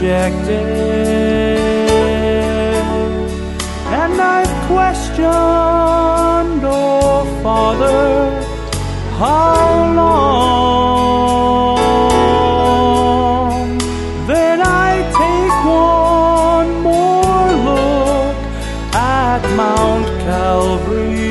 rejected. And I've questioned, oh Father, how long? Then I take one more look at Mount Calvary.